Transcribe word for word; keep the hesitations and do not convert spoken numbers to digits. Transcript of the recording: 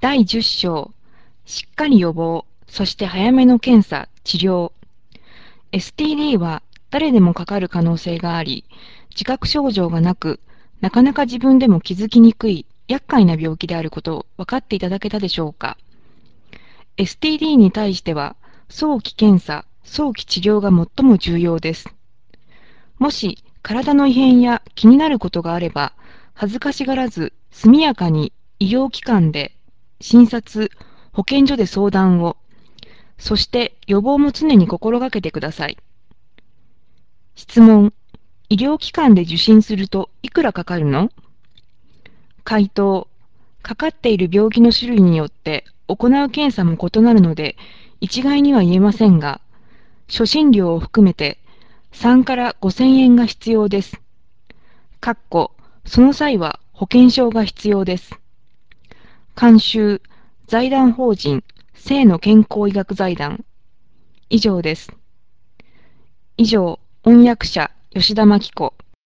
だいじゅっ章、しっかり予防、そして早めの検査、治療。エスティーディー は誰でもかかる可能性があり、自覚症状がなく、なかなか自分でも気づきにくい厄介な病気であることを分かっていただけたでしょうか。エスティーディー に対しては、早期検査、早期治療が最も重要です。もし体の異変や気になることがあれば、恥ずかしがらず速やかに医療機関で診察、保健所で相談を、そして予防も常に心がけてください。質問、医療機関で受診するといくらかかるの？回答、かかっている病気の種類によって行う検査も異なるので、一概には言えませんが、初診料を含めてさんからごせんえんが必要です。かっこ、その際は保険証が必要です。監修、財団法人、生の健康医学財団。以上です。以上、翻訳者、吉田真紀子。